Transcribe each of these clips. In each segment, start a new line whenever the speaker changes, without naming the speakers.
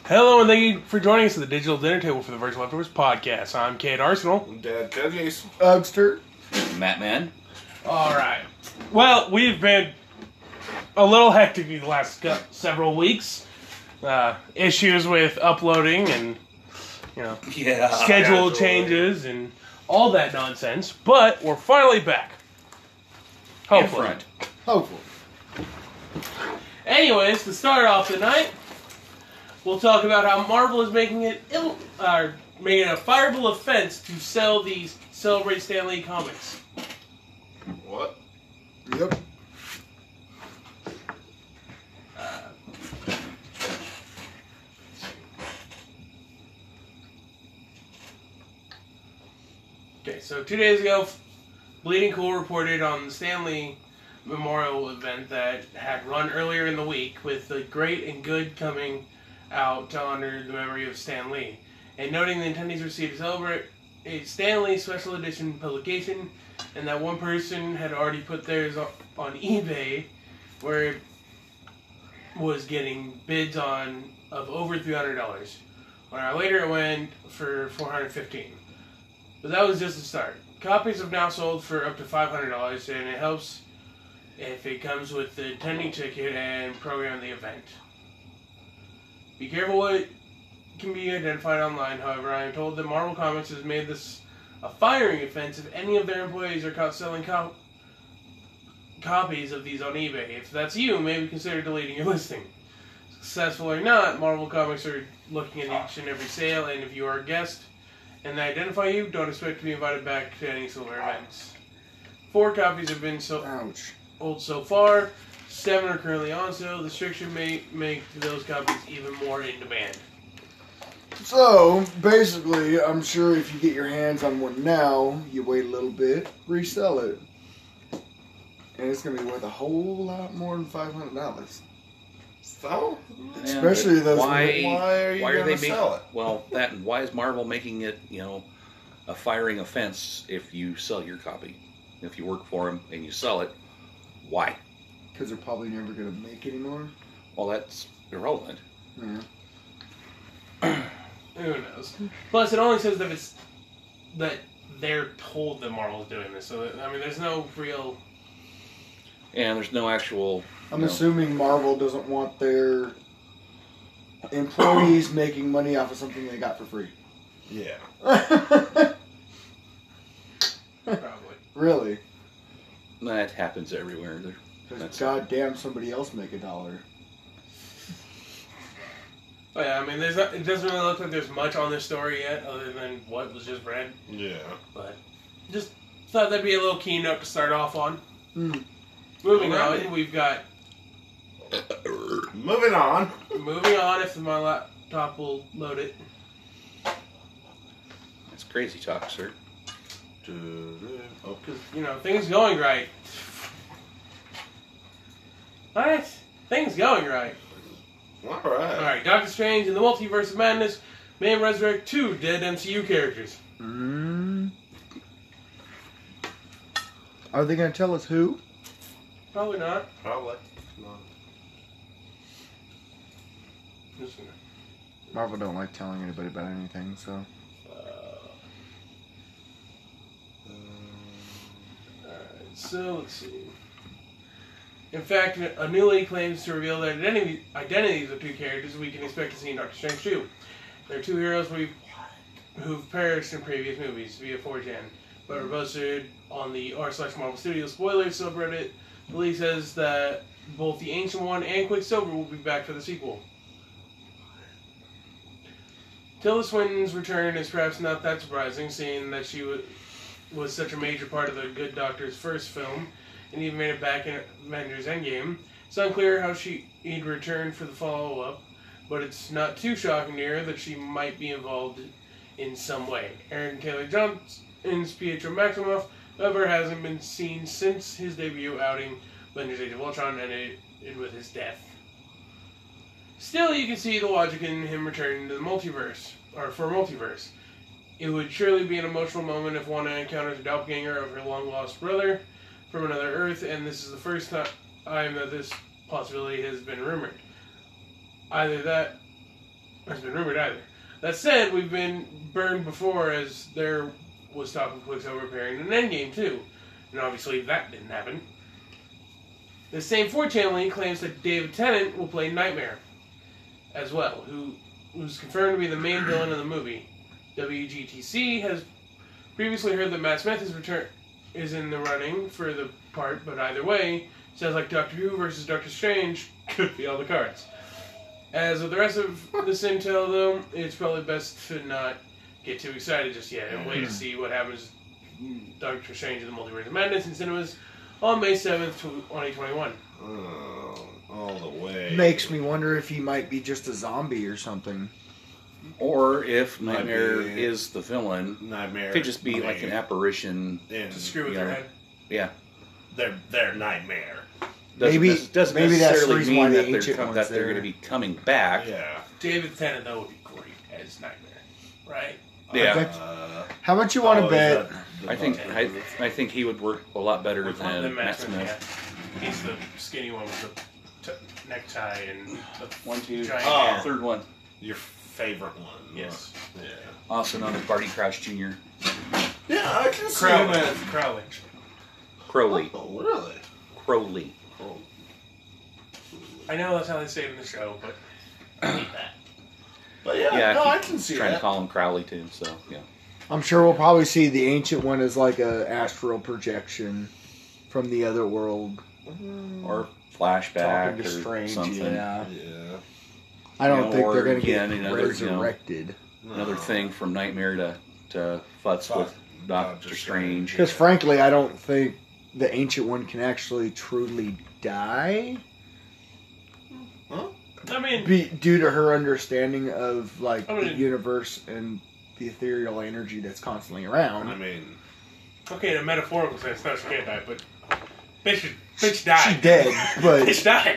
Hello, and thank you for joining us at the Digital Dinner Table for the Virtual Leftovers podcast. I'm Kate Arsenal.
Dad Cookies.
Ugster.
Matt Man.
All right. Well, we've been a little hectic these last several weeks. Issues with uploading and, schedule changes and all that nonsense. But we're finally back. Hopefully.
Hopefully.
Anyways, to start off the night, we'll talk about how Marvel is making it making a fireable offense to sell these Celebrate Stan Lee comics.
What?
Yep.
Okay, so 2 days ago, Bleeding Cool reported on the Stan Lee Memorial event that had run earlier in the week, with the great and good coming out to honor the memory of Stan Lee, and noting the attendees received a Stan Lee special edition publication, and that one person had already put theirs on eBay, where it was getting bids of over $300. 1 hour later, it went for $415. But that was just the start. Copies have now sold for up to $500, and it helps if it comes with the attending ticket and program the event. Be careful what can be identified online. However, I am told that Marvel Comics has made this a firing offense if any of their employees are caught selling copies of these on eBay. If that's you, maybe consider deleting your listing. Successful or not, Marvel Comics are looking at each and every sale, and if you are a guest and they identify you, don't expect to be invited back to any similar events. 4 copies have been sold so far. 7 are currently on sale. The restriction may make those copies even more in demand.
So, basically, I'm sure if you get your hands on one now, you wait a little bit, resell it. And it's going to be worth a whole lot more than $500.
So?
Especially those...
Why
are you going to sell it?
Well, that and why is Marvel making it, a firing offense if you sell your copy? If you work for them and you sell it, why?
Because they're probably never going to make anymore.
Well, that's irrelevant.
Yeah.
Who knows? Plus, it only says that they're told that Marvel's doing this. So, there's no real...
And there's no actual...
I'm assuming Marvel doesn't want their employees making money off of something they got for free.
Yeah.
Probably.
Really?
That happens everywhere.
Because goddamn somebody else make $1.
Oh yeah, it doesn't really look like there's much on this story yet, other than what was just read.
Yeah.
But just thought that'd be a little keynote to start off on.
Mm.
Moving on, we've got...
Moving on,
if my laptop will load it.
That's crazy talk, sir.
Oh.
Because, things going right. What? Things going right.
Alright.
Alright, Doctor Strange and the Multiverse of Madness may resurrect 2 dead MCU characters.
Are they going to tell us who?
Probably not.
Probably not.
Just gonna...
Marvel don't like telling anybody about anything, so...
Alright, so let's see. In fact, a new leak claims to reveal the identities of 2 characters we can expect to see in Doctor Strange 2. There are 2 heroes who've perished in previous movies via 4chan, but were posted on the r/Marvel Studios spoilers subreddit. The leak says that both the Ancient One and Quicksilver will be back for the sequel. Tilda Swinton's return is perhaps not that surprising, seeing that she was such a major part of the Good Doctor's first film, and even made it back in Avengers Endgame. It's unclear how she'd return for the follow-up, but it's not too shocking to hear that she might be involved in some way. Aaron Taylor Johnson's Pietro Maximoff, however, hasn't been seen since his debut outing Avengers Age of Ultron, and ended with his death. Still, you can see the logic in him returning to the multiverse, or for multiverse. It would surely be an emotional moment if Wanda encounters a doppelganger of her long-lost brother from another Earth, and this is the first time that this possibility has been rumored. Either that, has been rumored either. That said, we've been burned before, as there was talk of Quicksilver appearing in Endgame too, and obviously that didn't happen. The same 4chan link claims that David Tennant will play Nightmare as well, who's confirmed to be the main villain of the movie. WGTC has previously heard that Matt Smith is in the running for the part, but either way, sounds like Doctor Who versus Doctor Strange could be all the cards. As with the rest of this intel, though, it's probably best to not get too excited just yet and wait to see what happens Doctor Strange in the Multiverse of Madness in cinemas on May 7th, 2021.
All the way.
Makes me wonder if he might be just a zombie or something.
Or if Nightmare is the villain,
Nightmare
could just be like an apparition.
To screw with their head.
Yeah.
Their nightmare.
Doesn't
maybe that's
necessarily
the reason
mean
why the
that
ancient one's
they're
there.
going to be coming back.
Yeah.
David Tennant, though, would be great as Nightmare, right?
Yeah.
How much you want to bet?
I think he would work a lot better than Matt Smith.
Yeah. He's the skinny one with the necktie and the
1, 2,
giant hair.
third one.
Your favorite one.
Yes.
Yeah.
Also known as Barty Crouch Jr.
Yeah, I can see him as
Crowley.
Crowley.
Oh, really?
Crowley.
Oh.
I know that's how they say it in the show, but I need that.
But yeah, no, I can see
trying
that.
to call him Crowley too, so yeah.
I'm sure we'll probably see the ancient one as like a astral projection from the other world.
Or flashback
Talking to
or
Strange,
something.
yeah.
Yeah.
I don't think
or
they're going to
again,
get
another,
resurrected.
Another thing from Nightmare to futz with Doctor Strange.
Because frankly, I don't think the ancient one can actually truly die.
Huh?
I mean,
Due to her understanding of like
I mean,
the universe and the ethereal energy that's constantly around.
I mean,
okay, in a metaphorical sense, no, she can't die, but bitch died.
She's dead, but
Bitch died.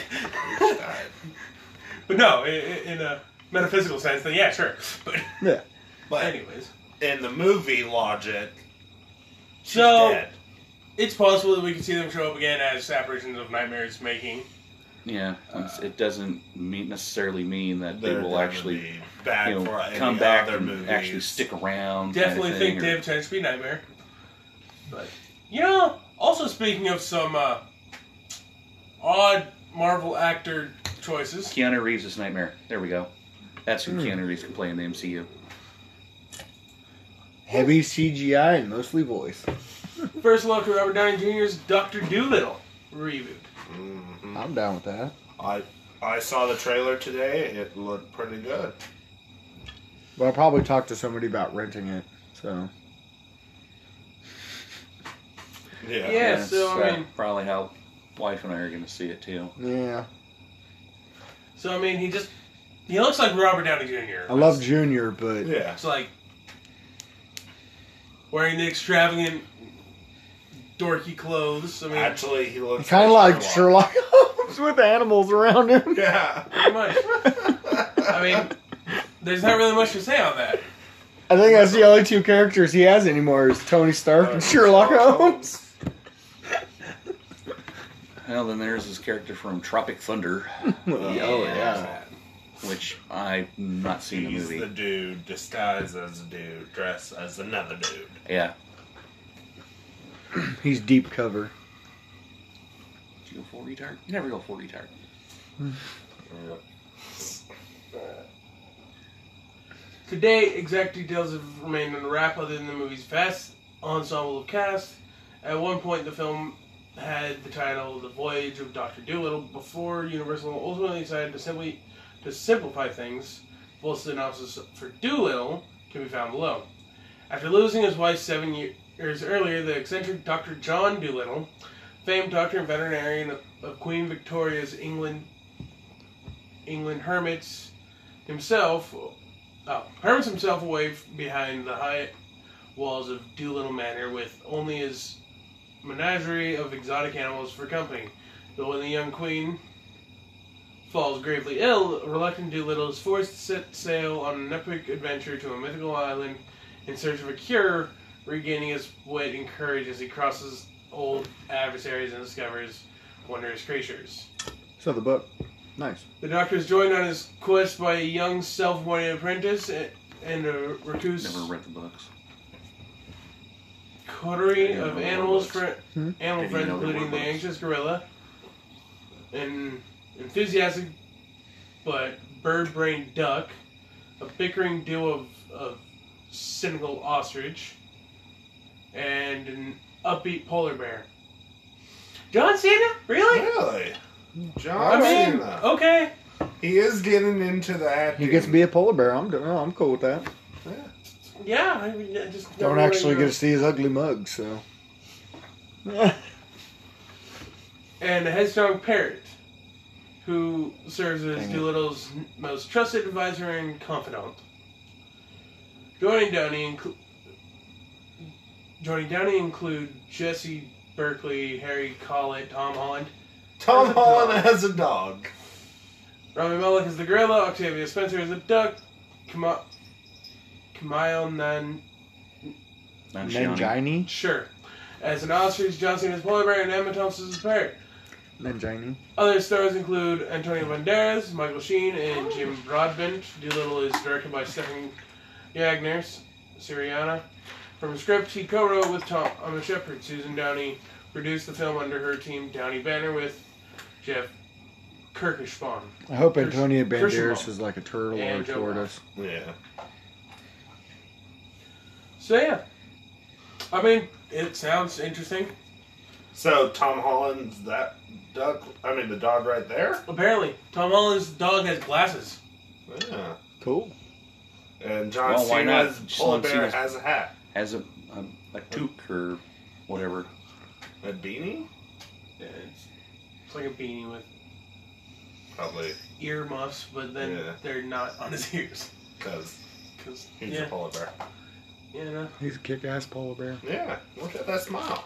But no, in a metaphysical sense, then yeah, sure. But
yeah.
but
anyways,
in the movie logic, she's
so
dead.
it's possible that we can see them show up again as apparitions of Nightmare's making.
Yeah, it doesn't necessarily mean that they
They're
will
gonna
actually
be back for any
come back
other
and
movies.
actually stick around.
Definitely
kind of
think
thing,
David Tennant should be Nightmare. But also speaking of some odd Marvel actor choices.
Keanu Reeves is Nightmare. There we go. That's who Keanu Reeves can play in the MCU.
Heavy CGI and mostly voice.
First look at Robert Downey Jr.'s Dr. Dolittle reboot.
Mm-hmm.
I'm down with that.
I saw the trailer today. It looked pretty good.
But I'll probably talk to somebody about renting it. So
Yeah, so I mean,
probably how wife and I are going to see it too.
yeah,
so I mean, he looks like Robert Downey Jr.
I love Junior, but
Yeah.
It's like wearing the extravagant, dorky clothes. I mean,
Actually, he looks
kind of like Sherlock Holmes with animals around him.
Yeah.
pretty much. I mean, there's not really much to say on that.
I think that's the only two characters he has anymore is Tony Stark and Sherlock Holmes.
Well, then there's his character from Tropic Thunder,
Oh yeah.
which I've not seen the
He's
movie.
the dude disguised as a dude, dressed as another dude.
Yeah.
He's deep cover.
Did you go full retard? You never go full retard.
To date, exact details have remained under wrap other than the movie's vast ensemble of cast. At one point, the film had the title The Voyage of Dr. Dolittle before Universal ultimately decided to simplify things. Full synopsis for Dolittle can be found below. After losing his wife 7 years earlier, the eccentric Dr. John Dolittle, famed doctor and veterinarian of Queen Victoria's England hermits himself away behind the high walls of Dolittle Manor with only his menagerie of exotic animals for company. But when the young queen falls gravely ill, reluctant Dolittle is forced to set sail on an epic adventure to a mythical island in search of a cure, regaining his wit and courage as he crosses old adversaries and discovers wondrous creatures.
So the book. Nice.
The Doctor is joined on his quest by a young self-appointed apprentice and a recluse
Never read the books.
coterie
I
of
never
animals,
read the
Hmm?
animal
Did you
friends,
know there
including
were
the
books?
anxious gorilla, an enthusiastic but bird-brained duck, a bickering duo of cynical ostrich, and an upbeat polar bear. John Cena? Really?
Really?
I
John
mean,
Cena.
okay.
He is getting into the acting.
He gets to be a polar bear. I'm cool with that.
Yeah, I mean, I just
Don't
never
actually
really
get to see his ugly mug, so.
And a headstrong parrot, who serves as
Dang it.
Doolittle's most trusted advisor and confidant. Joining Downey include Jesse Berkeley, Harry Collett, Tom Holland.
Tom
As a
Holland
dog.
has a dog.
Rami Malek is the gorilla, Octavia Spencer is a duck, Kamail
Nanjiani.
Mangini?
Sure. As an ostrich, John Cena is polar bear, and Emma Thompson is a parrot.
Mangini.
Other stars include Antonio Banderas, Michael Sheen, and Jim Broadbent. Doolittle is directed by Stephen Yagner, Siriana. From a script he co-wrote with Thomas Shepard. Susan Downey produced the film under her team Downey Banner with Jeff Kirschbaum.
I hope Antonio Banderas
Kirschbaum.
is like a turtle or a
And Joe
tortoise.
Yeah.
So yeah, I mean, it sounds interesting.
So Tom Holland's that duck. I mean, the dog right there.
Apparently, Tom Holland's dog has glasses.
Yeah.
Cool.
And John
Well, why not?
Cena's polar
John
bear
Cena's-
has a hat,
Has a toque or whatever.
a beanie,
Yeah, it's like a beanie with
probably
ear muffs, but then
Yeah.
they're not on his ears.
because
Cause
he's
yeah,
a polar bear.
yeah, no.
He's a kick-ass polar bear.
Yeah. Look at that smile.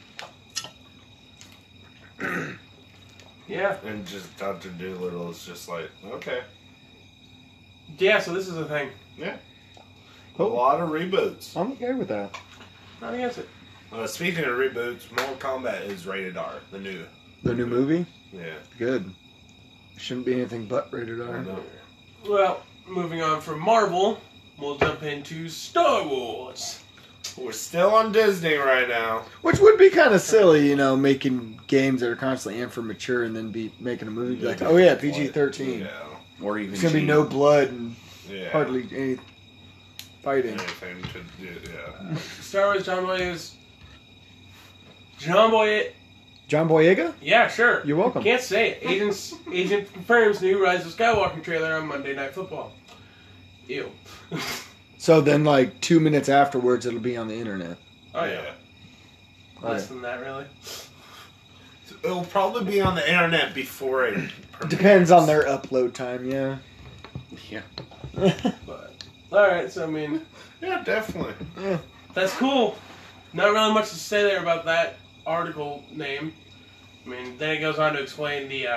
Yeah,
And just Dr. Doolittle is just like, okay.
yeah. So this is the thing.
A
Cool.
lot of reboots.
I'm okay with that.
Not against it.
Speaking of reboots, Mortal Kombat is rated R. The new.
The new movie?
Yeah.
Good. Shouldn't be anything but rated
I
R.
know.
Well, moving on from Marvel, we'll jump into Star Wars.
We're still on Disney right now.
Which would be kind of silly, you know, making games that are constantly in for mature and then be making a movie be like, oh yeah, PG-13.
Yeah.
Or even
It's gonna be
G.
no blood and
Yeah.
hardly any fighting.
Anything to do. Yeah.
Star Wars, John Boyega. John Boyega.
John Boyega?
Yeah, sure.
You're welcome.
Can't say it. Agent confirms new Rise of Skywalker trailer on Monday Night Football. Ew.
So then, like 2 minutes afterwards, it'll be on the internet.
Oh yeah. Less
Okay.
than that, really.
It'll probably be on the internet before it.
Depends on their upload time. Yeah.
Yeah.
But all right. So I mean,
Yeah, definitely.
that's cool. Not really much to say there about that article name. I mean, then it goes on to explain the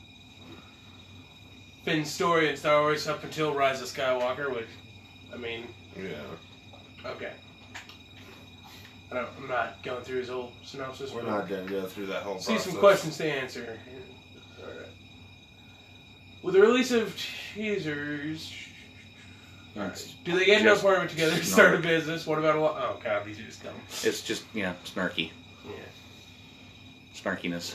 Finn's story in Star Wars up until Rise of Skywalker, which, I mean,
Yeah.
okay. I'm not going through his whole synopsis.
We're
but
not going to go through that whole
see
process.
some questions to answer. Alright. With the release of teasers,
It's,
do they get enough
Just
apartment together to start a
snark.
business? What about a lot? Oh god, these are just dumb.
it's just, yeah, snarky.
Yeah.
Snarkiness.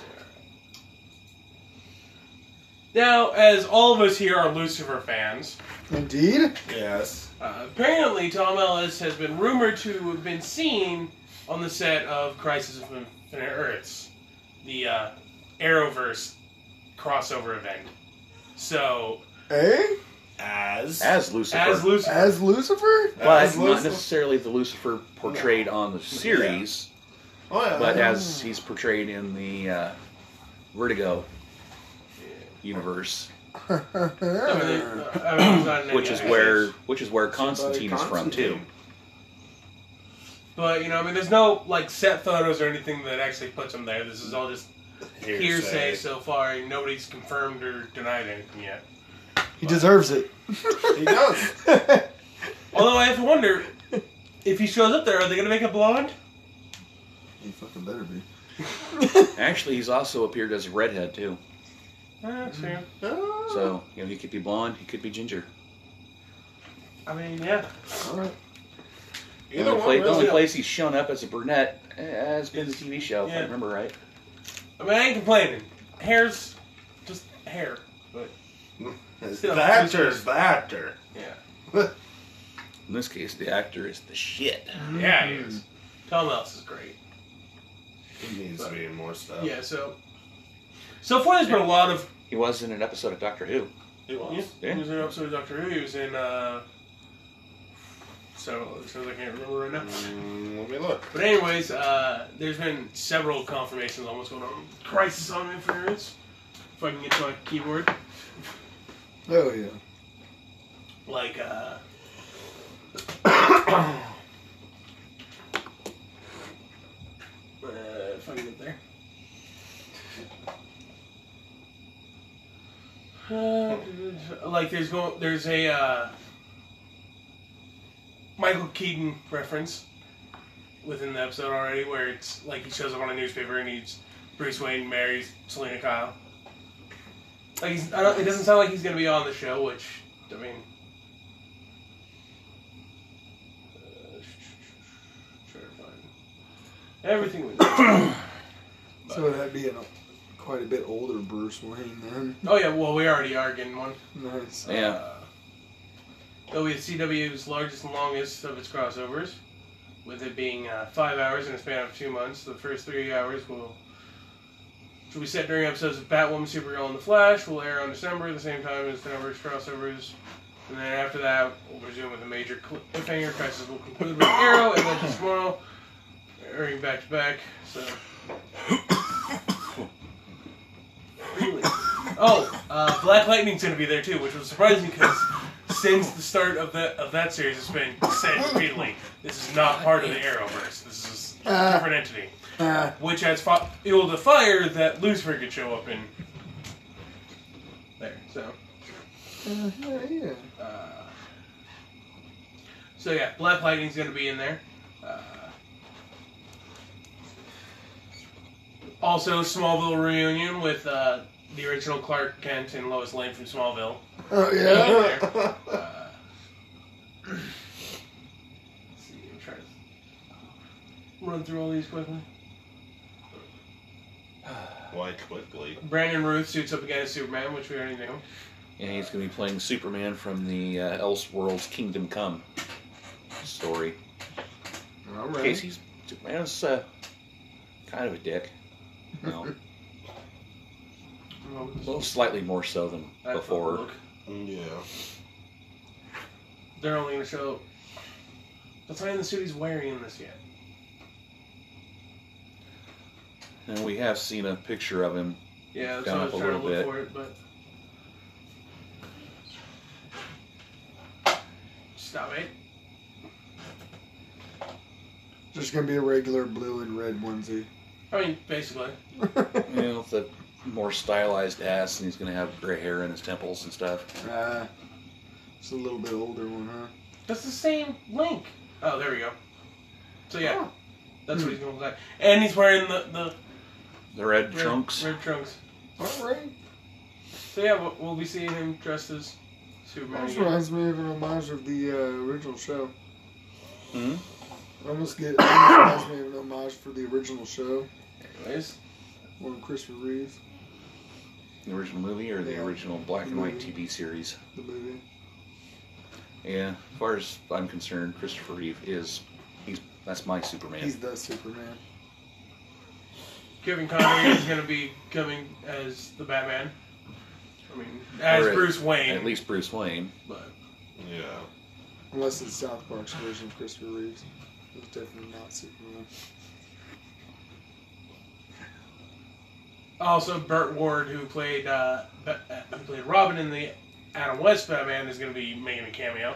Now, as all of us here are Lucifer fans,
Indeed.
Yes.
apparently Tom Ellis has been rumored to have been seen on the set of Crisis of Infinite Earths, the Arrowverse crossover event. So,
Eh?
As
Lucifer.
as Lucifer,
As Lucifer?
but
As
not
Lucifer.
necessarily the Lucifer portrayed on the series,
Oh, yeah.
but as he's portrayed in the Vertigo universe,
I mean, it's not in
which
any
is
other
where Constantine's from too.
But, you know, I mean, there's no, like, set photos or anything that actually puts him there. This is all just hearsay so far, and nobody's confirmed or denied anything yet.
He deserves it.
He does.
Although I have to wonder, if he shows up there, are they going to make it blonde?
He fucking better be.
Actually, he's also appeared as a redhead too.
That's true.
So, he could be blonde, he could be ginger.
I mean, yeah.
All right.
The only place he's shown up as a brunette has been the TV show, if I remember right.
I mean, I ain't complaining. Hair's just hair. But still,
the actor is the actor.
Yeah.
In this case, the actor is the shit.
Yeah, he is. Tom Ellis is great.
He needs to be in more stuff.
Yeah, so far there's been a lot of...
He was in an episode of Doctor Who.
He was.
He was in an episode of Doctor Who. He was in, so I can't remember right now.
Let me look.
But anyways, there's been several confirmations on what's going on. Crisis on Infinite. If I can get to my keyboard.
Oh, yeah.
Like, if I can get there. Like there's a Michael Keaton reference within the episode already, where it's like he shows up on a newspaper and Bruce Wayne marries Selena Kyle. Like it doesn't sound like he's gonna be on the show, which I mean. Trying to find everything we know.
So that'd be quite a bit older Bruce Wayne then.
Oh yeah, well we already are getting one.
Nice.
Yeah.
It'll be CW's largest and longest of its crossovers, with it being 5 hours in a span of 2 months. The first 3 hours will be set during episodes of Batwoman, Supergirl, and The Flash. Will air on December, the same time as the numbers crossovers. And then after that, we'll resume with a major cliffhanger. Crisis will conclude with Arrow and Legends tomorrow, airing back to back. So. Black Lightning's going to be there too, which was surprising because since the start of that series, it's been said repeatedly, this is not part of the Arrowverse. This is a different entity, which has fueled a fire that Lucifer could show up in there. So, Black Lightning's going to be in there. Also, Smallville reunion with the original Clark Kent and Lois Lane from Smallville.
Oh, yeah.
Let's see, I'm trying to run through all these quickly.
Why quickly?
Brandon Ruth suits up again as Superman, which we already knew.
And he's going to be playing Superman from the Elseworlds Kingdom Come story.
All
In
right.
case Superman's kind of a dick. You know, slightly more so than before.
Yeah.
They're only going to show... That's not in the suit he's wearing in this yet.
And we have seen a picture of him.
Yeah, that's
Down
why I was
up a
trying to
little
look
bit.
for it, but... Stop it.
Just gonna be a regular blue and red onesie.
I mean, basically.
You know, with a more stylized ass, and he's going to have gray hair in his temples and stuff.
It's a little bit older one, huh?
That's the same link. Oh, there we go. So yeah, that's what he's going to look like. And he's wearing the
The red trunks.
Red trunks.
All right.
So yeah, we'll be seeing him dressed as Superman.
This
again.
reminds me of an homage of the original show.
Hmm?
Almost reminds me of an homage for the original show.
Anyways,
One of Christopher Reeves,
The original movie or the original black and white TV series?
the movie.
Yeah, as far as I'm concerned, Christopher Reeve that's my Superman.
He's the Superman.
Kevin Conroy is going to be coming as the Batman. I mean, as
Or
Bruce Wayne.
At least Bruce Wayne.
But
Yeah.
Unless it's South Park's version of Christopher Reeves. It's definitely not Superman.
also, Burt Ward, who played Robin in the Adam West Batman, is going to be making a cameo.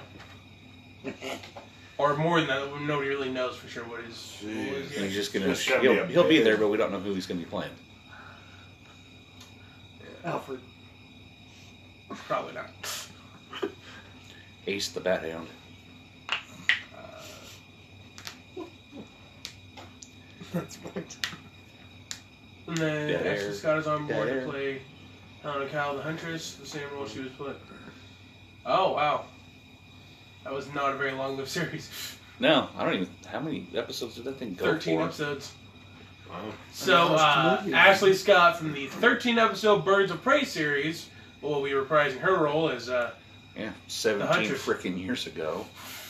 Or more than that, nobody really knows for sure what his role is
And
yet.
he's just gonna
It's gonna be a
he'll be
big-
there, but we don't know who he's gonna be playing.
Alfred.
Probably not.
Ace the Bat Hound.
That's right.
And then
Dead
Ashley
Air.
Scott is on board
Dead
to
Air.
play Kyle the Huntress, the same role she was playing. Oh, wow. That was not a very long-lived series.
No, I don't even... How many episodes did that thing go
13
for?
episodes.
Wow.
So,
movie.
Ashley Scott from the 13-episode Birds of Prey series will be reprising her role as...
Yeah, 17
Huntress.
frickin' years ago.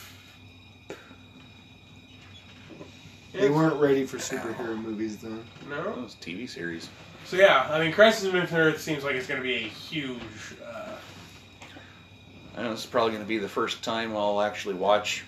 They weren't ready for superhero movies then.
That
No?
was a TV series.
So, yeah, I mean, Crisis on Infinite Earth seems like it's going to be a huge...
I know this is probably going to be the first time I'll actually watch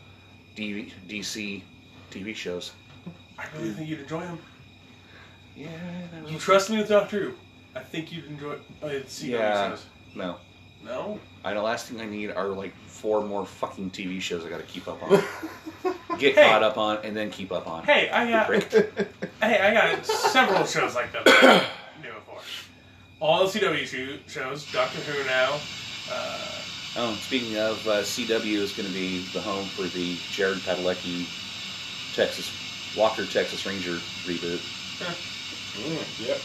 DC TV shows.
I really think you'd enjoy them.
Yeah,
You trust me with Doctor Who. I think you'd enjoy CW
Yeah.
shows.
No.
No?
The last thing I need are like 4 more fucking TV shows I gotta keep up on. Get
Hey.
caught up on, and then keep up on.
Hey, I got several shows like that I'm doing for. All the CW shows, Doctor Who now.
Oh, speaking of, CW is going to be the home for the Jared Padalecki Walker Texas Ranger reboot.
Yep.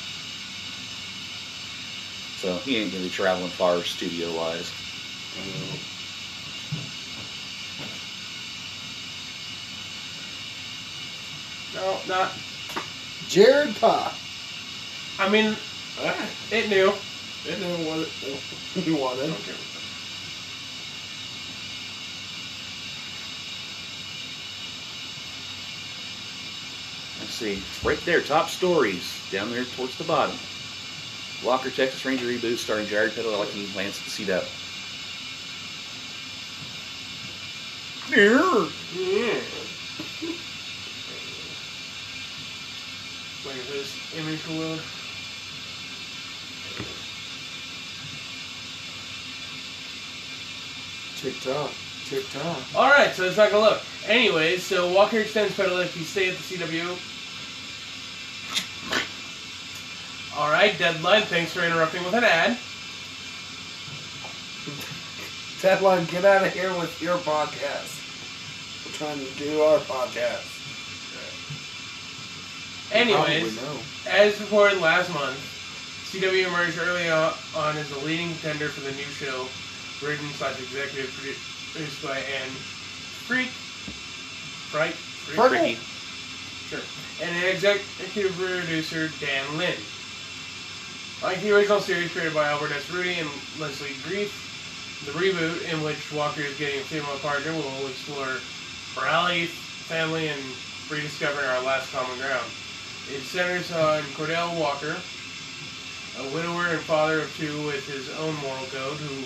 So he ain't going to be traveling far studio-wise.
No, not.
Jared Pa.
I mean, it knew.
It knew what he wanted.
Okay.
Let's see. Right there, top stories. Down there towards the bottom. Walker Texas Ranger reboot starring Jared Padalecki lands at the CW.
Yeah. Wait for this image to load.
TikTok.
Alright, so it's not gonna look. Anyways, so Walker extends Padalecki's stay at the CW. Alright, Deadline, thanks for interrupting with an ad.
Deadline, get out of here with your podcast. We're trying to do our podcast.
Anyways,
Probably no.
as reported last month, CW emerged early on as the leading contender for the new show, written / executive produced by Anne Frick,
Ricky.
sure, and an executive producer, Dan Lin. Like the original series created by Albert S. Rudy and Leslie Grief, the reboot, in which Walker is getting a female partner, will explore morality, family, and rediscovering our last common ground. It centers on Cordell Walker, a widower and father of 2 with his own moral code, who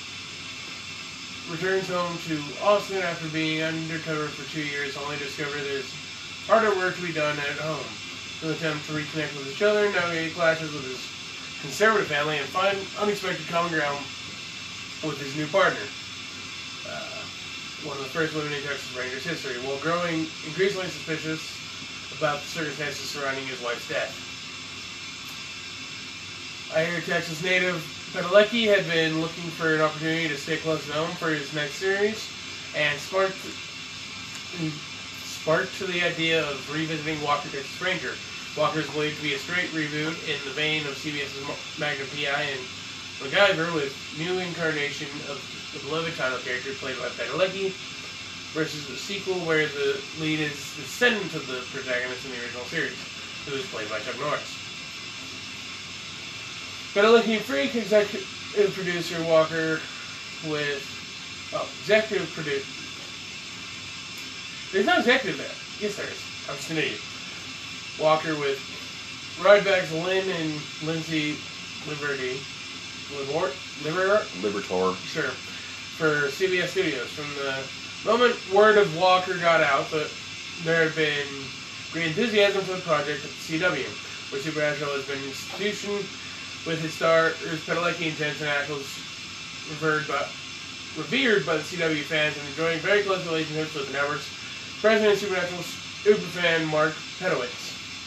returns home to Austin after being undercover for 2 years, only to discover there's harder work to be done at home. He'll attempt to reconnect with his children, navigate clashes with his conservative family, and find unexpected common ground with his new partner. One of the first women in Texas Rangers history, while growing increasingly suspicious about the circumstances surrounding his wife's death. I hear Texas native Padalecki had been looking for an opportunity to stay close to home for his next series, and sparked to the idea of revisiting Walker Texas Ranger. Walker is believed to be a straight reboot in the vein of CBS's Magnum P.I. and MacGyver, with new incarnation of the beloved title character played by Padalecki, versus the sequel where the lead is the descendant of the protagonist in the original series, who is played by Chuck Norris. Padalecki and Freak, executive producer Walker with... Oh, executive producer... There's no executive there. Yes, there is. I'm just an idiot. Walker with Rydebacks Lynn and Lindsay Liberty.
Libertor.
Sure. For CBS Studios. From the moment word of Walker got out, that there had been great enthusiasm for the project at the CW, where Supernatural has been an institution with its stars Padalecki and Jensen Ackles revered by the CW fans and enjoying very close relationships with the network's president of Supernatural superfan Mark Pedowitz.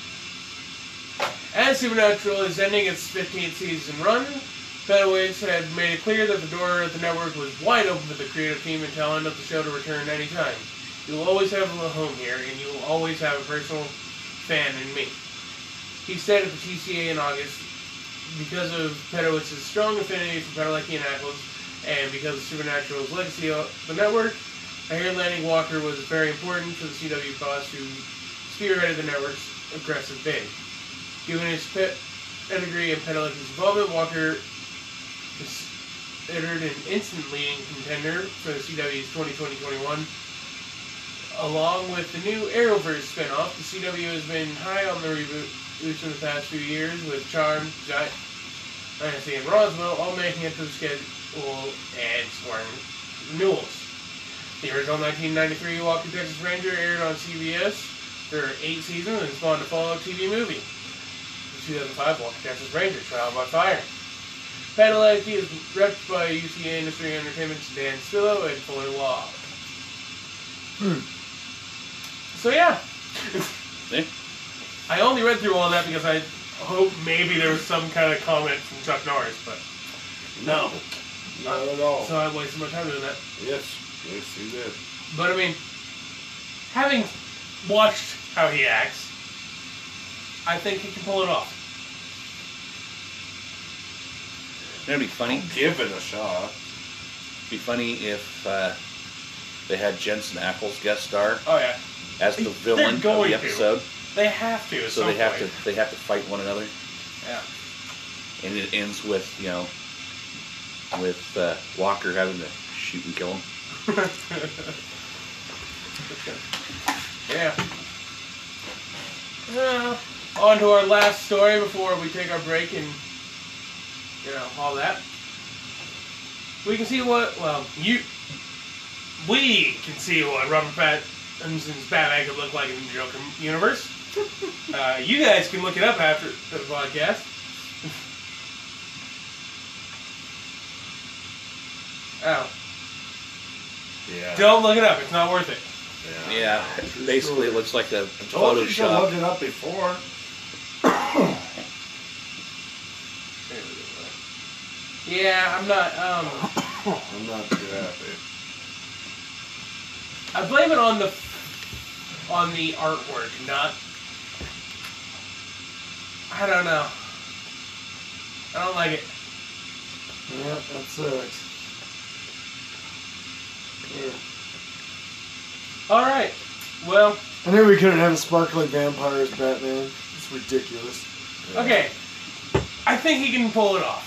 As Supernatural is ending its 15th season run, Pedowitz had made it clear that the door at the network was wide open for the creative team and talent of the show to return anytime. You will always have a home here, and you will always have a personal fan in me. He said at the TCA in August because of Pedowitz's strong affinity for Padalecki and Ackles, and because of Supernatural's legacy on the network, I hear landing Walker was very important for the CW boss who spearheaded the network's aggressive bid. Given his pedigree and Padalecki's involvement, Walker is considered an instant leading contender for the CW's 2020-21. Along with the new Arrowverse spinoff, the CW has been high on the reboots in the past few years, with Charmed, Giant Dynasty, and Roswell all making it to the schedule and scoring renewals. The original 1993 Walker Texas Ranger aired on CBS for 8 seasons and spawned a follow-up TV movie. The 2005 Walker Texas Ranger, Trial by Fire. Padalecki is repped by UCA Industry Entertainment's Dan Spillo and Fuller Law. So yeah. I only read through all that because I hope maybe there was some kind of comment from Chuck Norris, but no.
Not at all.
So I wasted my time doing that.
Yes, you did.
But I mean, having watched how he acts, I think he can pull it off.
It'd be funny.
Give it a shot.
It'd be funny if they had Jensen Ackles guest star
Oh yeah,
as the villain of
going
the
to.
episode.
they have to. At
So
some
they have
point.
to fight one another,
Yeah.
and it ends with Walker having to shoot and kill him.
Yeah. On to our last story before we take our break and, all that. We can see we can see what Robert Pattinson's Batman could look like in the Joker universe. You guys can look it up after the podcast. Oh.
Yeah.
Don't look it up. It's not worth it.
Yeah, basically it looks like a
Told you to look
Photoshop.
it up before.
Yeah, I'm not,
I'm not too happy.
I blame it on the artwork, not. I don't know. I don't like it.
Yeah, that sucks. Yeah.
All right. Well,
I knew we couldn't have a sparkly vampire as Batman. It's ridiculous.
okay. I think he can pull it off.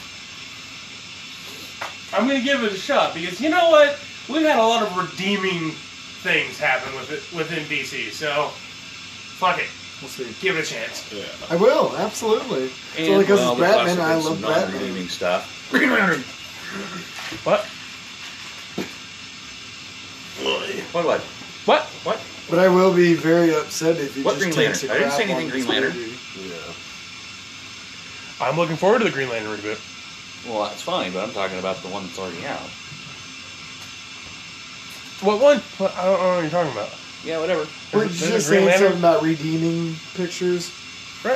I'm gonna give it a shot because you know what? We've had a lot of redeeming things happen within DC, so fuck it.
We'll see.
Give it a chance.
Yeah.
I will, absolutely. It's
And,
only because
well,
it's
there's
Batman.
also
I
been
love
some
Batman.
non-redeeming stuff. Green Lantern.
What?
What?
What?
What?
But I will be very upset if he
What
just
Green
takes
Lantern?
a
I didn't
crap
say anything
on
Green
this
Lantern.
movie.
Yeah.
I'm looking forward to the Green Lantern reboot.
Well, that's fine, but I'm talking about the one that's already out.
What one? What? I don't know what you're talking about.
Yeah, whatever.
Weren't
There's
you
a
just
Green
saying
Lantern?
something about redeeming pictures?
Right.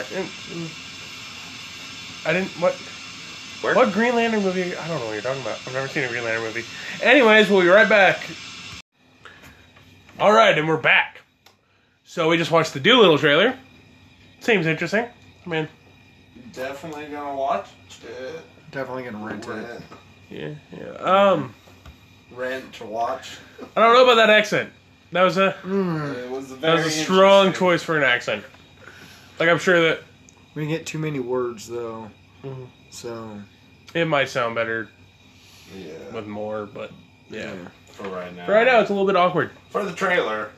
I didn't. What?
Where?
What Green Lantern movie? I don't know what you're talking about. I've never seen a Green Lantern movie. Anyways, we'll be right back. All right, and we're back. So we just watched the Doolittle trailer. Seems interesting. I mean,
Definitely gonna watch it.
Definitely gonna rent it.
yeah.
Rent to watch.
I don't know about that accent. That was a
It was very
strong
interesting.
choice for an accent. Like I'm sure that
We didn't get too many words though,
Mhm.
so
it might sound better
Yeah.
with more, but yeah.
For right now.
For right now, it's a little bit awkward.
For the trailer.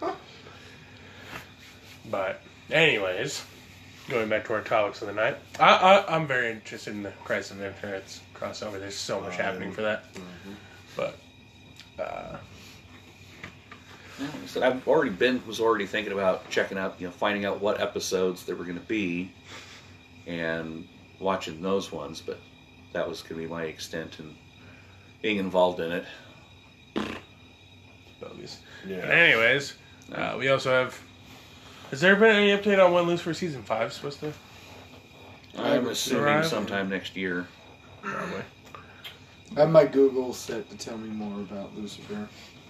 But, anyways, going back to our topics of the night, I'm very interested in the Crisis of Infinite's crossover. There's so much happening for that. But,
So I've was already thinking about checking out, finding out what episodes there were going to be, and watching those ones. But that was going to be my extent in being involved in it.
bogus.
Yeah.
But anyways, we also have. Has there been any update on when Lucifer season 5 is supposed to?
I'm assuming
arrive?
sometime next year.
Probably.
I have my Google set to tell me more about Lucifer.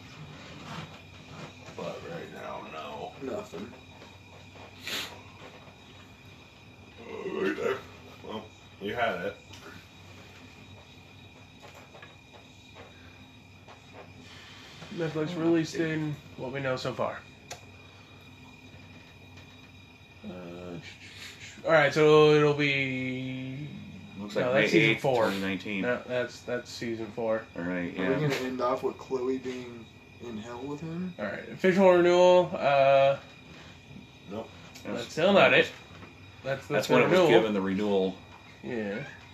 But right now, no.
Nothing.
Right there. Well, you had it.
Netflix released in what we know so far. Alright, so it'll be...
Looks like
No,
May
that's season
8th,
4.
2019.
No, that's season 4.
All right,
Are we
yeah.
gonna end off with Chloe being in hell with him?
Alright, official renewal.
Nope.
That's still not it. That's
That's
the
when it was
renewal.
given the renewal.
Yeah.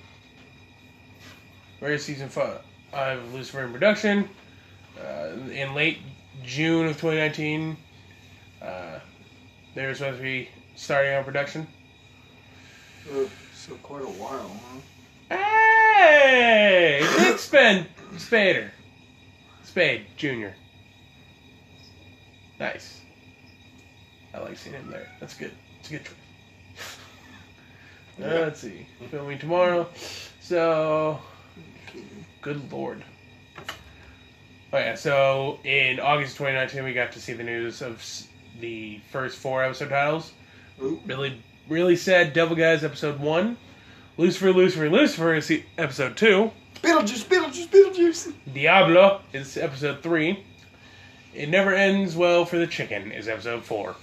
Where's season 5 of Lucifer in production? In late June of 2019. They were supposed to be starting on production.
So quite a while, huh?
Hey! Nick Spader. Spade Jr. Nice. I like seeing him there. That's good. It's a good choice. Let's see. Filming tomorrow. So, good lord. Oh yeah, so in August 2019 we got to see the news of the first 4 episode titles.
Ooh.
Really sad Devil Guys episode 1. Lucifer is episode 2.
Beetlejuice.
Diablo is episode 3. It Never Ends Well for the Chicken is episode 4.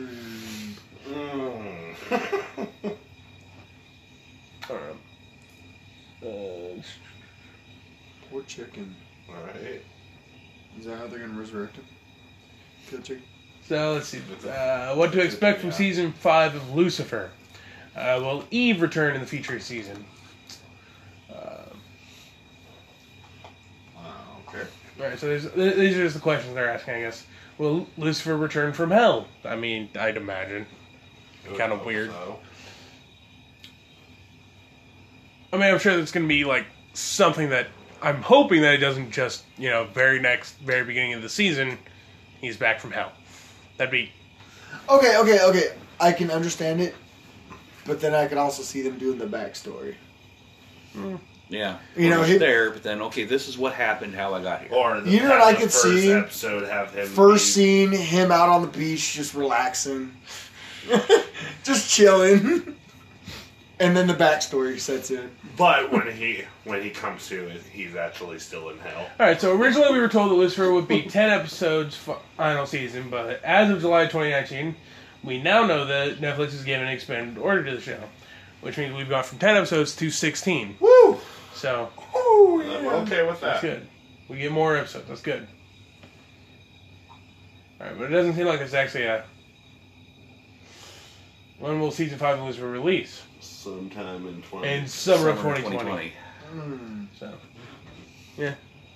Poor chicken.
Alright.
Is that how they're gonna resurrect him? Kill chicken?
So let's see. What to expect from season 5 of Lucifer? Will Eve return in the future season?
Okay.
Alright, so these are just the questions they're asking, I guess. Will Lucifer return from hell? I mean, I'd imagine. Kind of weird.
So.
I mean, I'm sure that's going to be, like, something that... I'm hoping that it doesn't just, very beginning of the season, he's back from hell. That'd be...
Okay. I can understand it, but then I can also see them doing the backstory.
Yeah.
He-
there, but then, okay, this is what happened, how I got here.
Or the,
You know what I could
first
see?
episode have him
First
be-
scene, him out on the beach, just relaxing. Just chilling. And then the backstory sets in.
But when he comes to it, he's actually still in hell.
Alright, so originally we were told that Lucifer would be 10 episodes final season, but as of July 2019, we now know that Netflix has given an expanded order to the show, which means we've gone from 10 episodes to 16.
Woo!
So,
Ooh,
I'm
yeah.
okay with
that's
that.
good. We get more episodes, that's good. Alright, but it doesn't seem like it's actually a... When will season 5 of Lucifer release?
Sometime in 20.
In summer of 2020. So, yeah.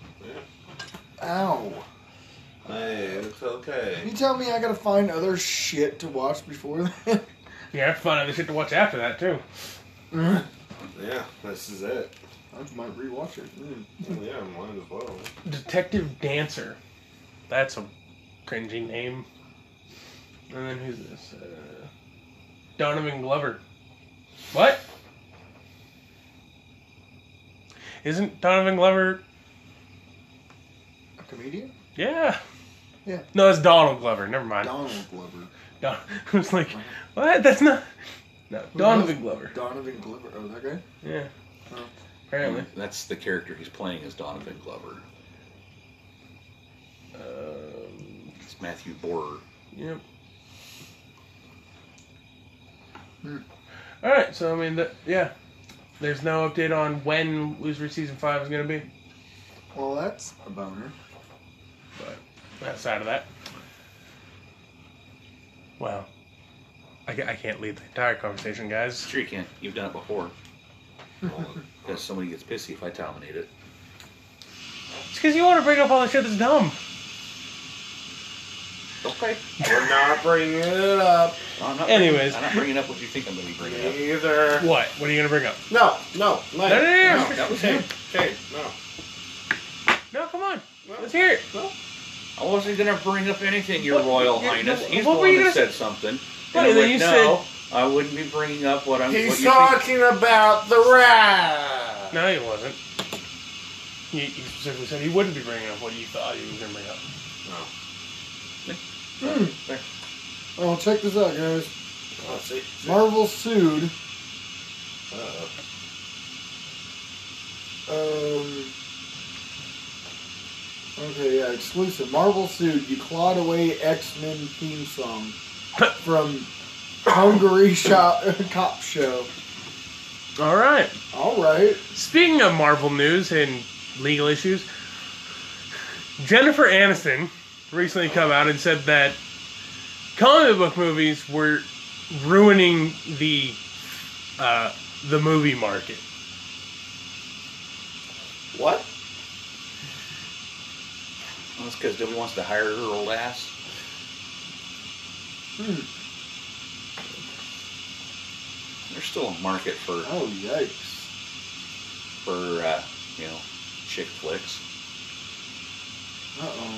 Ow.
Hey, it's okay.
You tell me I gotta find other shit to watch before then?
Yeah, have fun other shit to watch after that, too.
Yeah, this is it.
I might rewatch it.
Yeah, mine as well.
Detective Dancer. That's a cringy name. And then who's this? Donovan Glover. What? Isn't Donovan Glover...
A comedian?
Yeah.
Yeah.
No, it's Donald Glover. Never mind.
Donald Glover.
I was like, what? That's not... No, Donovan Glover.
Donovan Glover. Oh, that guy?
Yeah.
Oh.
Apparently.
That's the character he's playing as Donovan Glover. It's Matthew Borer.
Yep. Alright, so I mean, yeah. There's no update on when Lucifer Season 5 is going to be.
Well, that's a boner.
But outside of that, well, I can't lead the entire conversation, guys.
Sure you can. You've done it before. Because somebody gets pissy if I dominate it.
It's because you want to bring up all the shit that's dumb.
Okay.
We're not bringing it up.
I'm not
Anyways.
I'm not bringing up what you think I'm going to be bringing up.
Either.
What? What are you going to bring up?
No.
No.
That was him.
Okay, no.
No, come on. Let's hear it.
I wasn't going to bring up anything, Your
What-
Royal
you-
Highness.
what
He's the
were
one
you
that
gonna
said something.
What,
And I
and then
went,
you
no, I wouldn't be bringing up what I'm.
He's
what you think.
talking about the rat.
No, he wasn't. He specifically said he wouldn't be bringing up what you thought he was going to bring up.
No.
There.
Oh, check this out, guys.
Oh, see.
Marvel sued.
Uh-oh.
Okay, yeah, exclusive. Marvel sued. You clawed away X-Men theme song from Hungary Cop Show.
All right.
All right.
Speaking of Marvel news and legal issues, Jennifer Aniston recently come out and said that comic book movies were ruining the movie market.
What?
Well, that's because nobody wants to hire her old ass. There's still a market for
Oh, yikes.
chick flicks.
Uh-oh.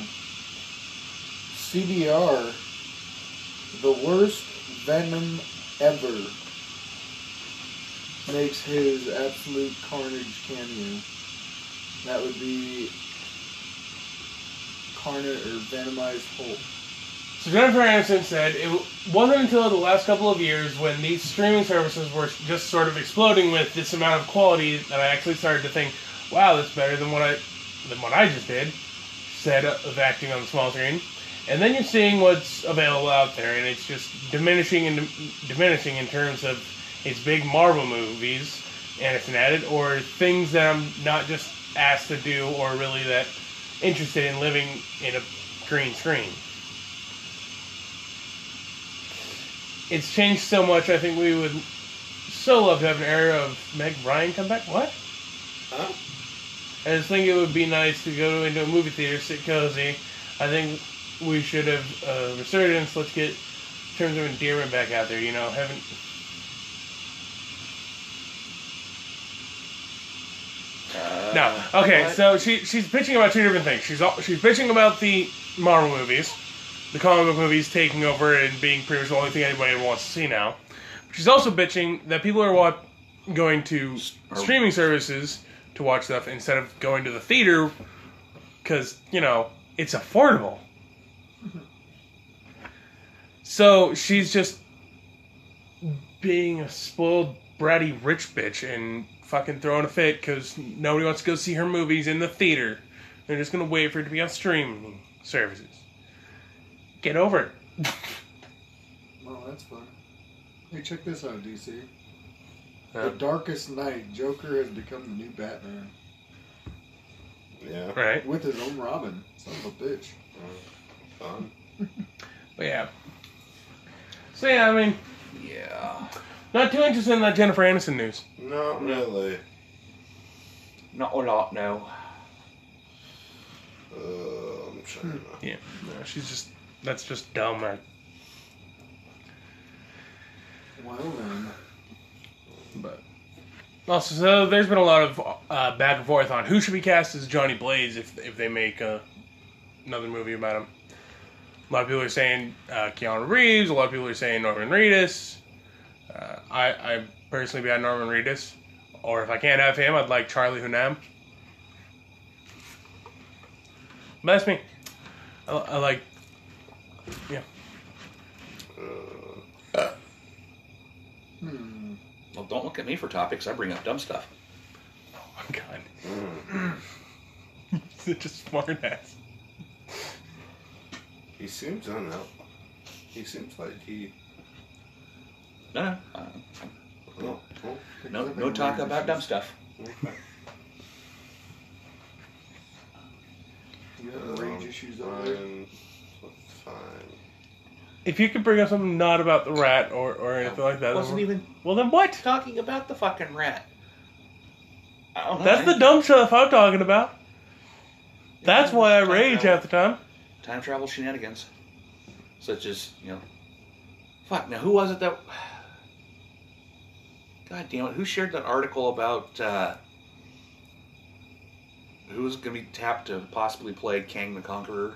CDR. The worst Venom ever. Makes his Absolute Carnage cameo. That would be Carnage or Venomized Hulk.
So Jennifer Aniston said it wasn't until the last couple of years when these streaming services were just sort of exploding with this amount of quality that I actually started to think, wow, that's better than what I just did, said of acting on the small screen. And then you're seeing what's available out there, and it's just diminishing and diminishing in terms of its big Marvel movies, Aniston added, or things that I'm not just asked to do or really that interested in living in a green screen. It's changed so much. I think we would so love to have an era of Meg Ryan come back. What?
Huh?
I just think it would be nice to go into a movie theater, sit cozy. I think we should have a resurgence. Let's get terms of endearment back out there. You know, No. Okay,
what?
so she's pitching about two different things. She's pitching about the Marvel movies, the comic book movies taking over and being pretty much the only thing anybody ever wants to see now. She's also bitching that people are going to streaming services to watch stuff instead of going to the theater because, you know, it's affordable. So she's just being a spoiled, bratty rich bitch and fucking throwing a fit because nobody wants to go see her movies in the theater. They're just going to wait for it to be on streaming services. Get over it.
Well, that's fun. Hey, check this out, DC.
Huh?
The Darkest Night, Joker has become the new Batman.
Yeah.
Right.
With his own Robin. Son of a bitch.
Fun.
But yeah. So yeah, I mean,
Yeah.
not too interested in that Jennifer Aniston news.
Not really.
Not a lot, no.
I'm trying to...
Yeah. No, that's just dumb.
Well, then.
But also, so there's been a lot of back and forth on who should be cast as Johnny Blaze if they make another movie about him. A lot of people are saying Keanu Reeves. A lot of people are saying Norman Reedus. I personally be on Norman Reedus. Or if I can't have him, I'd like Charlie Hunnam. But that's me. I like... Yeah.
Well, don't look at me for topics. I bring up dumb stuff.
Oh my god. Such a smart ass.
He seems, I don't know. He seems like he...
No.
Oh, oh.
No talk about dumb stuff.
Okay.
You have rage issues over there?
Fine.
If you could bring up something not about the rat or anything like that.
Wasn't even
Well, then what?
talking about the fucking rat. I don't know.
That's the dumb stuff I'm talking about. That's why I rage half the time.
Time travel shenanigans. Such as, fuck, now who was it that... God damn it, who shared that article about who was going to be tapped to possibly play Kang the Conqueror?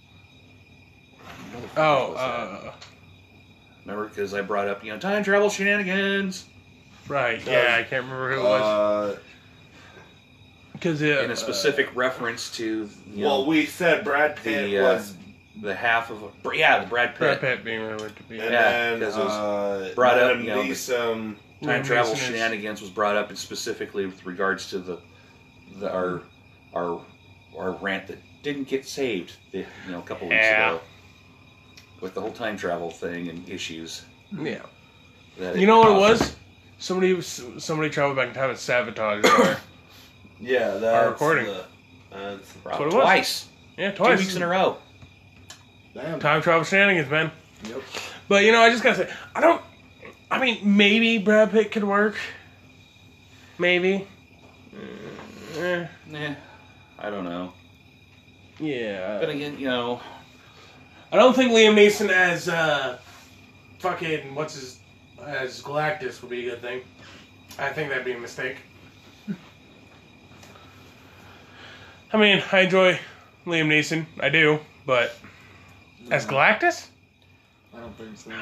Remember, because I brought up, time travel shenanigans.
Right, yeah, I can't remember who it was. Because
In a specific reference to,
well, we said Brad Pitt was...
the half of the Brad Pitt.
Brad Pitt being rumored to be.
And
Yeah,
then
because it was brought up,
Neeson...
Time travel
Mason is-
shenanigans was brought up specifically with regards to our rant that didn't get saved, a couple weeks
Yeah.
ago, with the whole time travel thing and issues.
Yeah.
That
You know what it
caused.
was? Somebody traveled back in time and sabotaged our...
Yeah, that's
recording.
That's
what it was.
Twice.
Yeah,
2
twice.
weeks in a row.
Damn.
Time travel shenanigans, man.
Yep.
But, I just gotta say, I mean, maybe Brad Pitt could work. Maybe.
Nah, I don't know.
Yeah.
But again,
I don't think Liam Neeson as, fucking, as Galactus would be a good thing. I think that'd be a mistake. I mean, I enjoy Liam Neeson. I do. But, as Galactus?
I don't think so.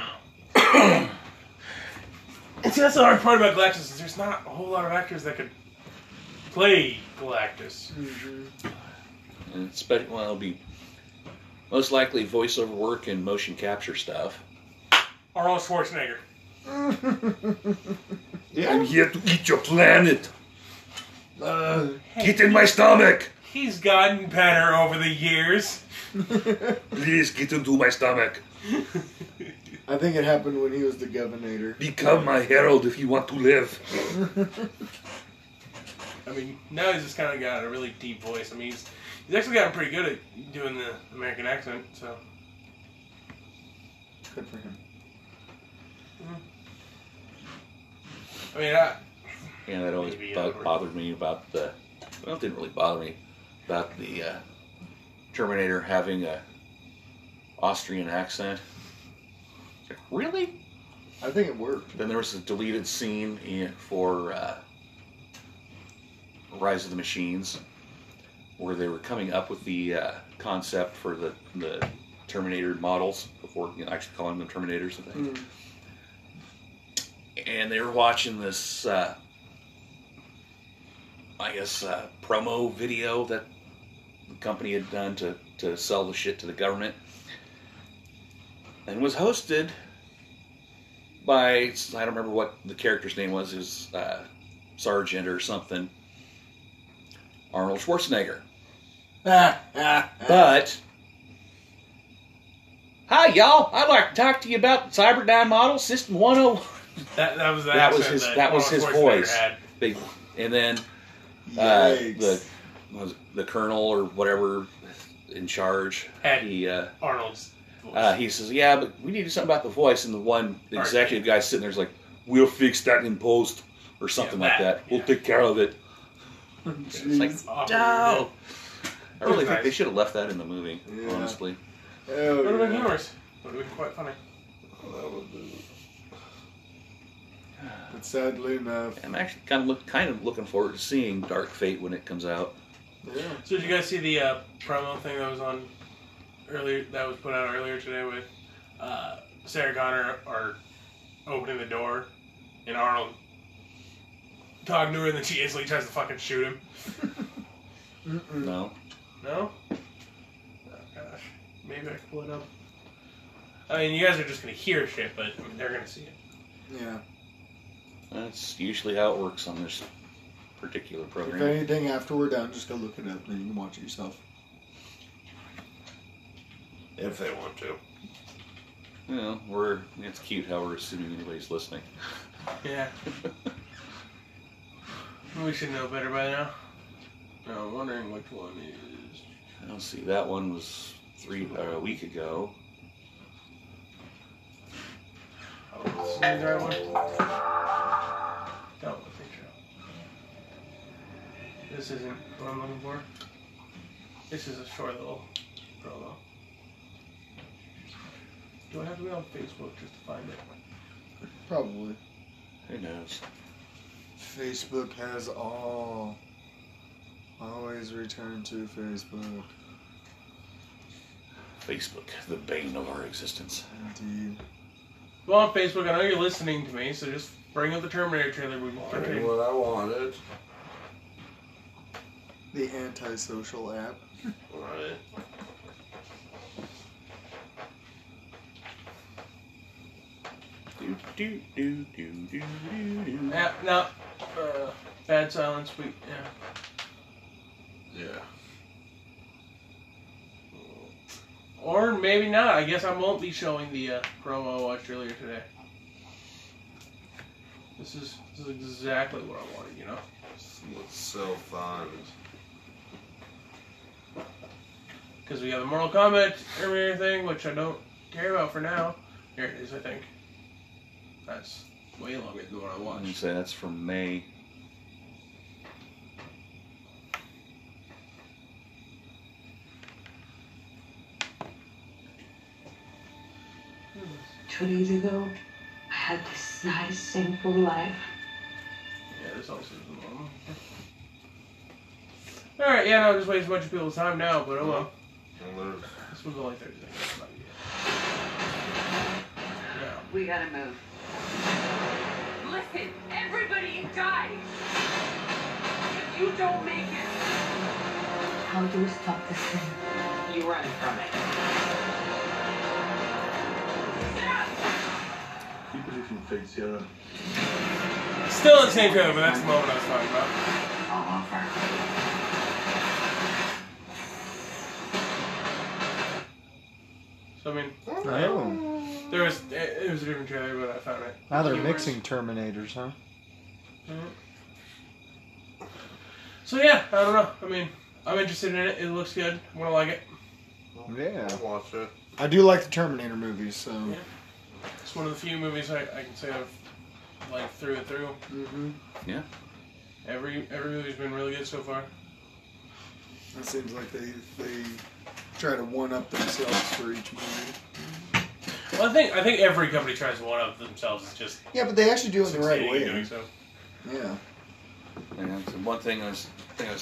And see, that's the hard part about Galactus is there's not a whole lot of actors that could play Galactus.
and it'll be most likely voiceover work and motion capture stuff.
Arnold Schwarzenegger.
yeah.
here to eat your planet.
Hey,
Get in my stomach.
he's gotten better over the years.
Please get into my stomach.
I think it happened when he was the governor.
Become my herald if you want to live.
I mean, now he's just kind of got a really deep voice. I mean, he's actually gotten pretty good at doing the American accent, so.
Good for him.
I mean,
Yeah, that always
Maybe,
bothered me about it didn't really bother me about the Terminator having a Austrian accent. It's like, really?
I think it worked.
Then there was a deleted scene for Rise of the Machines where they were coming up with the concept for the Terminator models before actually calling them Terminators and things. And they were watching this, promo video that the company had done to sell the shit to the government. And was hosted by, I don't remember what the character's name was, his Sergeant or something, Arnold Schwarzenegger. But, hi y'all, I'd like to talk to you about the Cyberdyne model, System 101.
that was the
That was
accent
that was his
Arnold Schwarzenegger
voice.
had.
And then
Yikes.
the colonel or whatever in charge,
Had
he
Arnold's voice.
he says, yeah, but we need to do something about the voice. And the one executive guy sitting there's like, we'll fix that in post or something like that. We'll take care of it. It's like,
Awkward.
no. I really
Nice.
think they should have left that in the movie,
Yeah.
honestly.
Hell
It would have been
yeah.
humorous. Would have been quite funny.
But sadly enough.
I'm actually kind of looking forward to seeing Dark Fate when it comes out.
Yeah.
So did you guys see the promo thing that was on earlier? That was put out earlier today with Sarah Connor are opening the door, and Arnold talking to her, and then she instantly tries to fucking shoot him.
No?
No? Oh gosh, maybe I can pull it up. I mean, you guys are just gonna hear shit, but I mean, they're gonna see it.
Yeah.
That's usually how it works on this particular
If
program.
anything, after we're done, just go look it up and then you can watch it yourself.
If they want to.
Well, it's cute how we're assuming anybody's listening.
Yeah. We should know better by now. No, I'm wondering which one is.
I don't see. That one was a week ago.
Oh, this is the right one? Don't think so. This isn't what I'm looking for. This is a short little promo. Do I have to be on Facebook just to find it?
Probably.
Who knows?
Facebook has all. Always return to Facebook.
Facebook, the bane of our existence.
Indeed.
Go on Facebook. I know you're listening to me, so just bring up the Terminator trailer. We
I mean, what I wanted.
The antisocial app.
Right.
Yeah, no. Bad silence. Yeah.
Yeah.
Or maybe not. I guess I won't be showing the promo I watched earlier today. This is exactly what I wanted, you know?
This looks so fun.
Because we have the Mortal Kombat Terminator thing, which I don't care about for now. Here it is, I think. That's way longer than what I
I'm going to
watched.
say that's from May.
Two days ago, I had this nice, simple life.
Yeah, this also is the normal. Alright, yeah, no, I'm just wasting a bunch of people's time now, but oh well. This was only 30 seconds. That's not yet. Yeah.
We gotta move. Listen, everybody dies. If you don't make it. How do we stop this thing? You run from it.
People who can fix Zero.
Still in the same trailer, but that's the moment I was talking about.
All over.
So, I mean,
Oh.
it was a different trailer, but I found it.
Now they're
humorous.
mixing Terminators, huh?
Mhm. So, yeah, I don't know. I mean, I'm interested in it. It looks good. I'm going to like it.
Yeah.
I'll watch it.
I do like the Terminator movies, so.
Yeah. It's one of the few movies I can say I've liked through and through.
Mm-hmm.
Yeah.
Every movie's been really good so far.
It seems like they try to one-up themselves for each movie.
Well, I think every company tries to one up themselves. It's just
Yeah, but they actually do it the right
succeeding in
way.
doing so.
Yeah.
And so one thing I was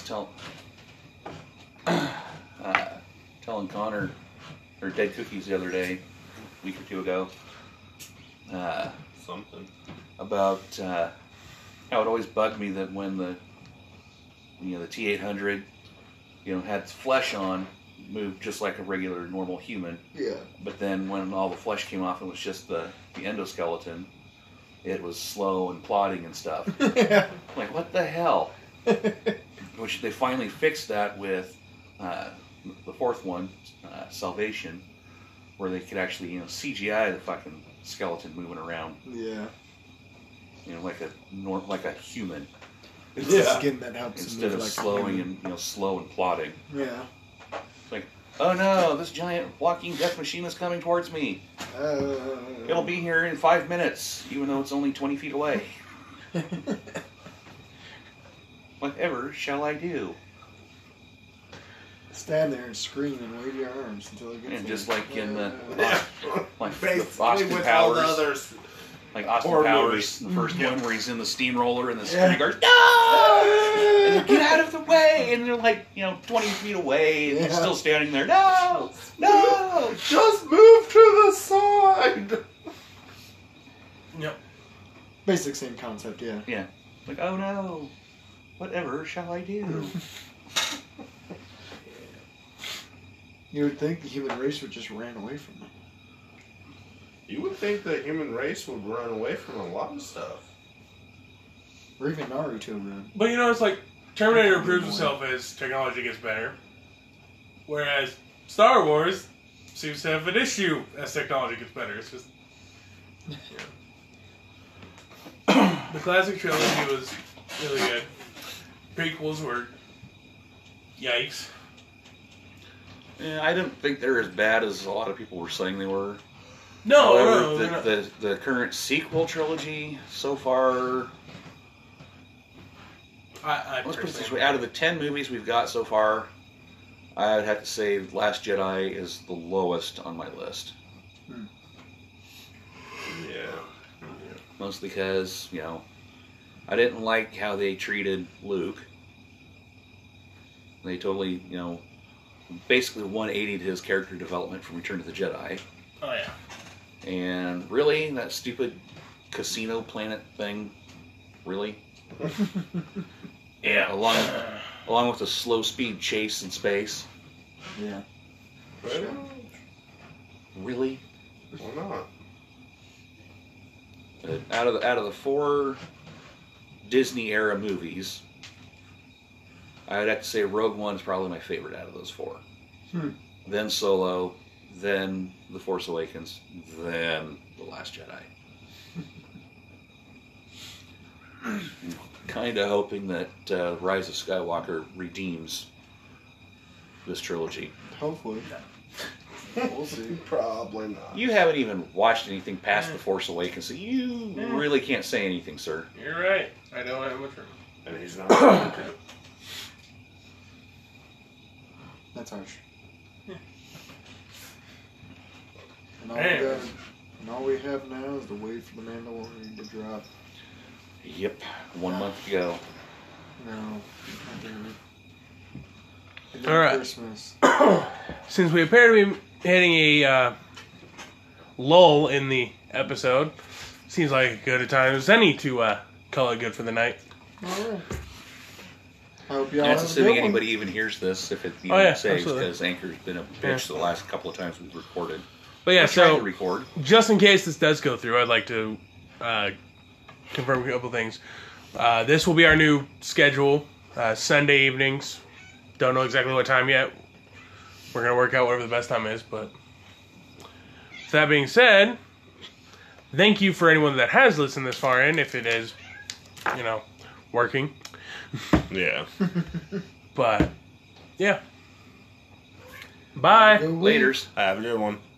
telling Connor, or Dead Cookies the other day, a week or two ago,
Something.
about how it always bugged me that when the T-800, had its flesh on, moved just like a regular normal human,
Yeah.
but then when all the flesh came off, it was just the endoskeleton. It was slow and plodding and stuff.
Yeah.
Like, what the hell? Which they finally fixed that with the fourth one, Salvation, where they could actually CGI the fucking skeleton moving around,
Yeah.
like a human,
It's the skin that helps them
instead
move
of
like a
slowing
human.
and slow and plodding.
Yeah.
It's like, oh no, this giant walking death machine is coming towards me. It'll be here in 5 minutes, even though it's only 20 feet away. Whatever shall I do?
Stand there and scream and wave your arms until it gets
And
there.
just like in the
Basically,
Austin
with all the
Powers,
others.
like Austin
horror
Powers,
movie.
the first one where he's in the steamroller and the
Yeah.
security guards, no! And they're, get out of the way! And they're like, 20 feet away, and
Yeah.
he's still standing there, no! No!
Just move to the side.
Yep.
Basic same concept, yeah.
Yeah. Like, oh no, whatever shall I do?
You would think the human race would just ran away from them.
You would think the human race would run away from a lot of stuff.
Or even Naruto run.
But it's like Terminator proves itself as technology gets better, whereas Star Wars seems to have an issue as technology gets better. It's just the classic trilogy was really good. Prequels were yikes.
Yeah, I don't think they're as bad as a lot of people were saying they were.
No,
However,
they're not.
the current sequel trilogy so far, let's put it this way, out of the 10 movies we've got so far, I'd have to say Last Jedi is the lowest on my list.
Yeah.
Mostly because, I didn't like how they treated Luke. They totally, basically 180'd his character development from Return of the Jedi.
Oh yeah.
And really, that stupid casino planet thing, really?
Yeah.
Along with the slow speed chase in space,
Yeah.
Well,
really?
why not?
Out of the 4 Disney era movies, I'd have to say Rogue One's probably my favorite out of those 4.
Hmm.
Then Solo, then The Force Awakens, then The Last Jedi. Kind of hoping that Rise of Skywalker redeems this trilogy.
Hopefully. We'll see.
Probably not.
You haven't even watched anything past The Force Awakens, so you really can't say anything, sir.
You're right. I don't have much room.
And he's not.
That's harsh.
Yeah.
And all,
Man.
and all we have now is to wait for the Mandalorian to drop.
Yep, 1 month to go.
No. not really. And
All right.
Christmas.
Since we appear to be hitting a lull in the episode, seems like as good a time as any to call it good for the night.
Alright. I hope y'all
That's
have a
assuming
good one.
anybody even hears this, if it even
Oh, yeah,
saves,
absolutely.
because Anchor's been a bitch the last couple of times we've recorded.
But yeah,
We're trying
so
to record.
just in case this does go through, I'd like to confirm a couple things. This will be our new schedule, Sunday evenings. Don't know exactly what time yet. We're going to work out whatever the best time is, but with that being said, thank you for anyone that has listened this far in, if it is, working.
Yeah.
But, yeah. Bye.
Good week.
Laters.
Have a good one.